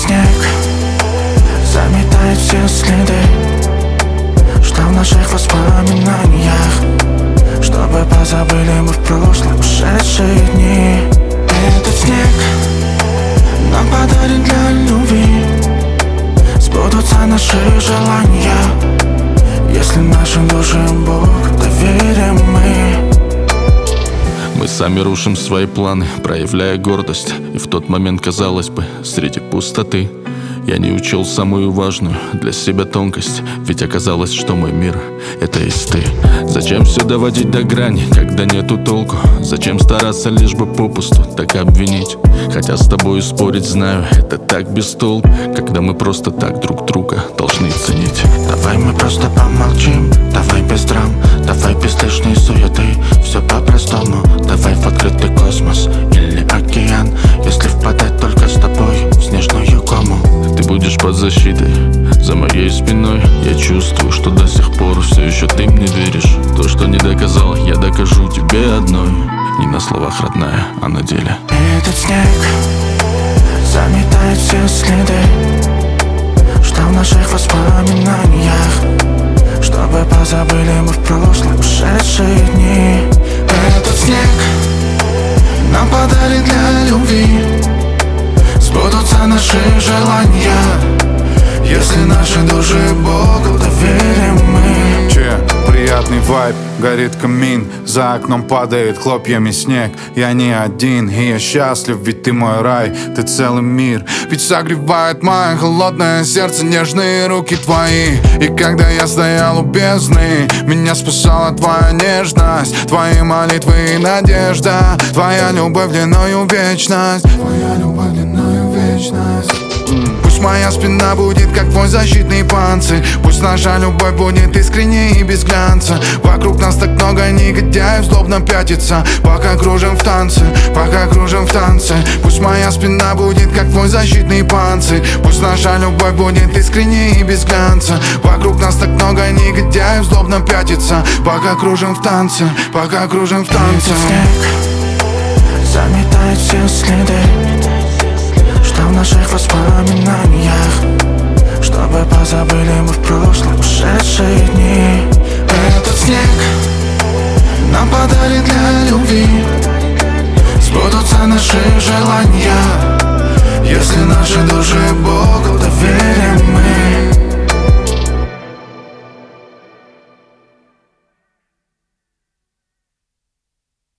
снег заметает все следы, что в наших воспоминаниях, чтобы позабыли мы в прошлом ушедшие дни. Этот снег нам подарен для любви, сбудутся наши желания, если наши души Богу доверим мы. Мы сами рушим свои планы, проявляя гордость. И в тот момент, казалось бы, среди пустоты я не учел самую важную для себя тонкость. Ведь оказалось, что мой мир — это есть ты. Зачем все доводить до грани, когда нету толку? Зачем стараться лишь бы попусту так обвинить? Хотя с тобой спорить, знаю, это так без толку, когда мы просто так друг друга должны ценить. Давай мы просто помолчим, давай без драм, давай без лишней суеты, все по-простому. Давай в открытый космос или океан, если впадать только с тобой в снежную кому. Ты будешь под защитой, за моей спиной. Я чувствую, что до сих пор все еще ты мне веришь. То, что не доказал, я докажу тебе одной. Не на словах, родная, а на деле. Этот снег заметает все следы, что в наших воспоминаниях, чтобы позабыли мы в прошлом ушедшие дни. Этот снег нам подарен для любви, сбудутся наши желания, если наши души Богу доверим мы. Приятный вайб, горит камин, за окном падает хлопьями снег. Я не один, и я счастлив, ведь ты мой рай, ты целый мир. Ведь согревает мое холодное сердце нежные руки твои. И когда я стоял у бездны, меня спасала твоя нежность, твои молитвы и надежда, твоя любовь длиною вечность, твоя любовь длиною вечность. Пусть моя спина будет как твой защитный панцирь, пусть наша любовь будет искренней и без глянца. Вокруг нас так много негодяев злобно пятится, пока кружим в танце, пока кружим в танце. Пусть моя спина будет как твой защитный панцирь, пусть наша любовь будет искренней и без глянца. Вокруг нас так много негодяев злобно пятится, пока кружим в танце, пока кружим в танце. Снег заметает все следы, что в наших воспоминаниях, чтобы позабыли мы в прошлом ушедшие дни. Этот снег нам подарен для любви, сбудутся наши желания, если наши души Богу доверим мы.